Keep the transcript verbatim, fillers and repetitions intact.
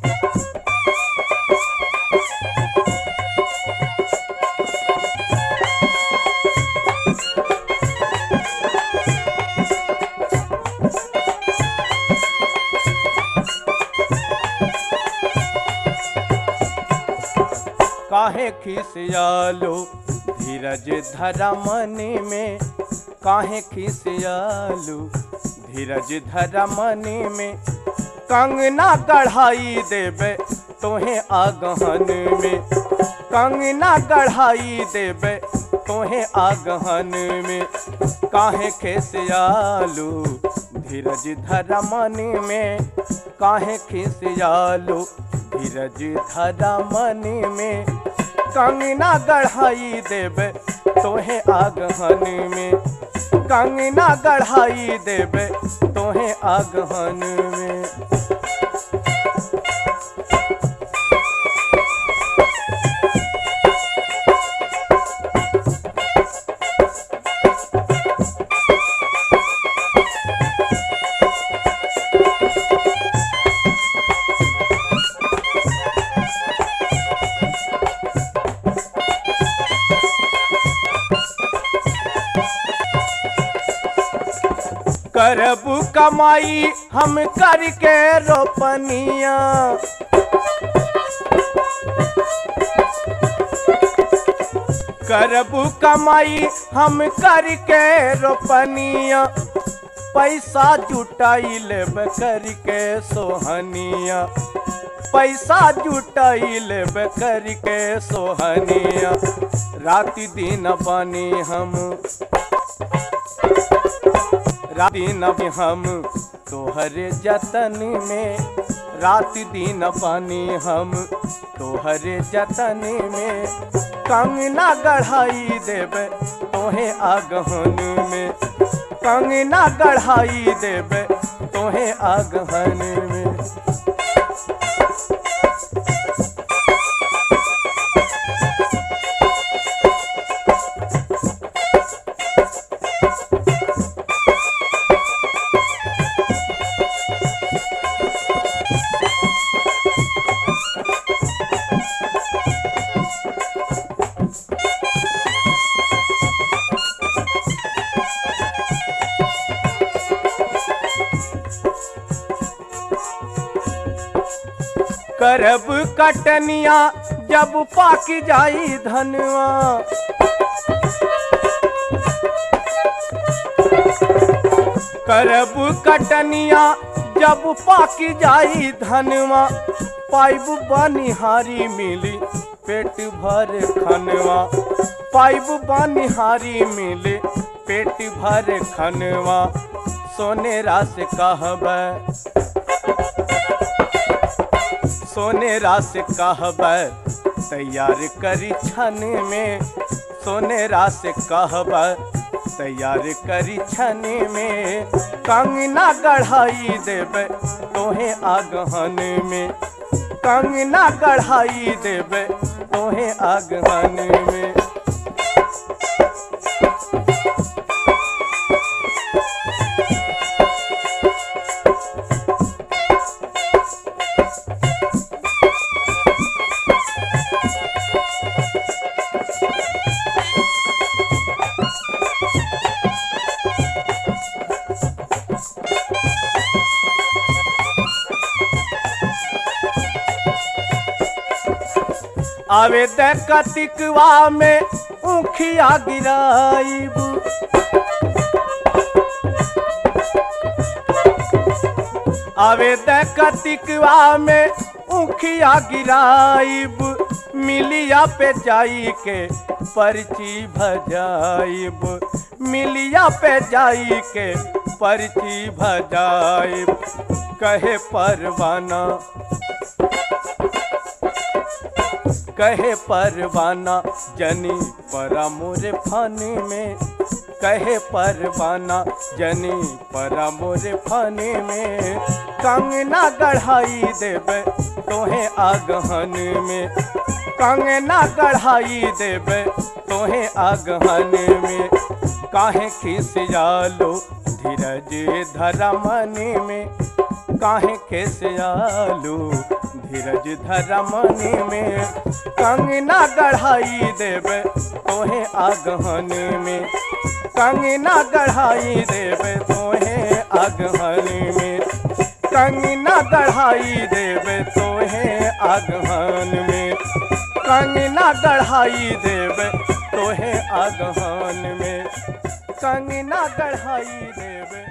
काहे खिसियालो धीरज धरा मन में, काहे खिसियालो धीरज धरा मन में। कंगना गढ़ाई देबे तोहे आगहन में, कंगना गढ़ाई देबे तोहे आगहन में। काहे खिसियालो धीरज धरा मन में, काहे खिसियालो धीरज धरा मन में। कंगना गढ़ाई देबे तोहे आगहन में, कंगना गढ़ाई देबे तोहे आगहन में। करबू कमाई हम करके रोपनिया, करबू कमाई हम करके रोपनिया। पैसा जुटाई लेब करके सोहनिया, पैसा जुटाई लेब करके सोहनिया। राति दिन बनी हम, रात दिन हम तोहरे जतन में, रात दिन बनी हम तोहरे जतन में। कंगना गढ़ाई देबे तोहे आगहन में, कंगना गढ़ाई देबे तोहे आगहन में। करब कटनिया जब पाक जाई धनवा, करब कटनिया जब पाक जाई धनवा। पाइब बनिहारी मिली पेट भर खनवा, पाइब बनिहारी मिली पेट भर खनवा। सोनेरा से कहबै, सोनेरा से कहबै तैयार करी छन में, सोनेरा से कहबै तैयार करी छन में। कंगना गढ़ाई देबे तोहे आगहन में, कंगना गढ़ाई देबे तोहे आगहन में। आवे दे कतिकवा में ऊखिया गिराइब, आवे दे कतिकवा में ऊखिया गिराइब। मिलिया पे जाई के पर्ची भजाइब, मिलिया पे जाई के पर्ची भजाइब। कहे परवाना, कहे परवाना जनी परा मोरे फन में, कहे परवाना जनी परा मोरे फन में। कंगना गढ़ाई देबे तोहे आगहन में, कंगना गढ़ाई देबे तोहे आगहन में। काहे खिसियालो धीरज धरा मन में, काहे खिसियालो धीरज धरा मनी में कंगना गढ़ाई देवे तोहे आगहन में कंगना गढ़ाई देवे तोहे आगहन में कंगना गढ़ाई देवे तोहे आगहन में कंगना गढ़ाई देवे तोहे आगहन में कंगना गढ़ाई देवे।